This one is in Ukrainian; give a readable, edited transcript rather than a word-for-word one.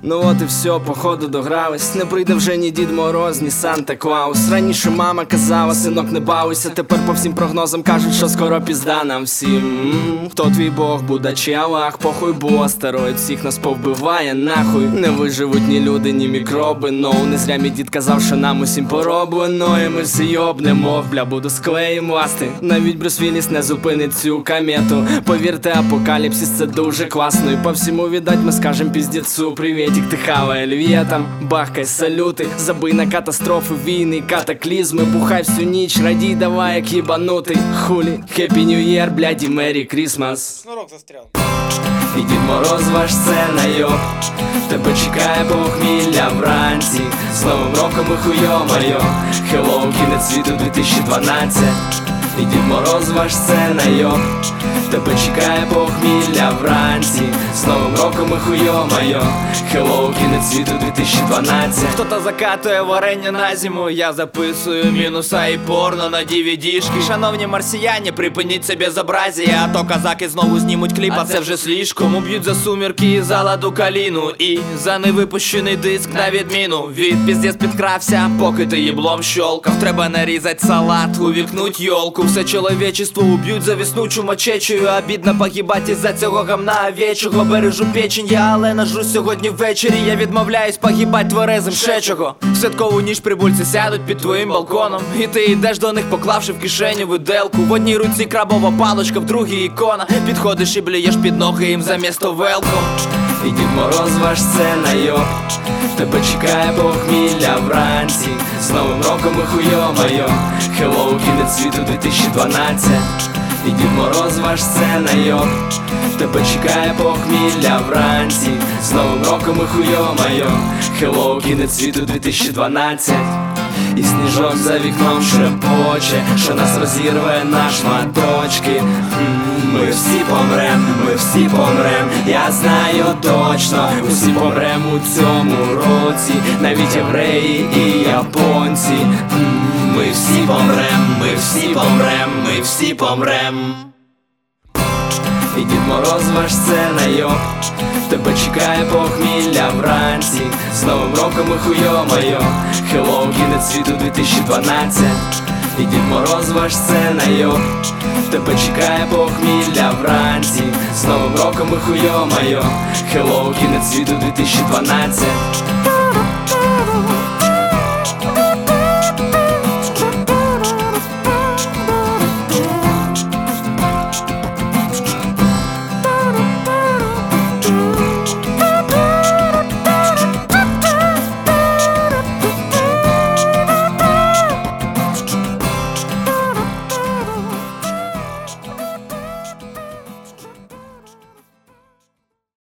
Ну от і все, походу догрались. Не прийде вже ні Дід Мороз, ні Санта Клаус. Раніше мама казала, синок, не бавися. Тепер по всім прогнозам кажуть, що скоро пізда нам всім. Хто твій Бог, Будда чи Аллах? Похуй, бо астероїд всіх нас повбиває нахуй. Не виживуть ні люди, ні мікроби. Не зря мій дід казав, що нам усім пороблено. І ми всі йобнемо, бля, буду склеєм ласти. Навіть Брюс Вілліс не зупинить цю комету. Повірте, апокаліпсис це дуже класно. І по всьому, віддать, ми скажем піздецу. Привітик, ти хавай львєтам, бахкай салюти. Забий на катастрофи, війни, катаклізми. Бухай всю ніч, радій, давай, як їбанутий. Хулі, Happy New Year, блядь, і Merry Christmas. Снурок застрял. І Дід Мороз ваш сценайоб, тебе чекає похмілля вранці. З Новим роком і хуйо-майо, Hello, кінець світу 2012. І Дід Мороз ваш сценайоб, тебе чекає похмілля вранці. З Новим роком і хуйо-майо, Hello, кінець світу 2012. Хто-то закатує варення на зиму, я записую мінуса і порно на DVD-шки. Шановні марсіяні, припиніть це безобразія, а то казаки знову знімуть кліп, а це вже слишком. Уб'ють за сумірки і за ладу каліну, і за невипущений диск на відміну. Від піздець підкрався, поки ти їблом щолкав. Треба нарізать салат, увікнуть йолку. Все чоловічество уб'ють за віснучу мочечею. Обідно погибать із-за цього гамна овечого. Бережу печень я, але нажрусь сьогодні ввечері. Я відмовляюсь погибать тверезим ще чого. В святкову ніч прибульці сядуть під твоїм балконом, і ти йдеш до них, поклавши в кишеню виделку. В одній руці крабова палочка, в другій ікона. Підходиш і блюєш під ноги їм замісто велком. І Дід Мороз ваш сценайоб, тебе чекає похмілля вранці. З Новим роком і хуйо-майо, Hello, кінець світу 2012. І Дід Мороз ваш сценайоб, тебе чекає похмілля вранці. З Новим роком і хуйо-майо, Hello, кінець світу 2012. І сніжок за вікном шепоче, що нас розірве на шматочки. Ми всі помрем, ми всі помрем, я знаю точно. Усі помрем у цьому році, навіть євреї і японці. Ми всі помрем, ми всі помрем, ми всі помрем. І Дід Мороз ваш сценайоб, тебе чекає похмілля вранці. З Новим роком і хуйо-майо, Hello, кінець світу 2012. І Дід Мороз ваш сценайоб, тебе чекає похмілля вранці. З Новим роком і хуйо-майо, Hello, кінець світу 2012.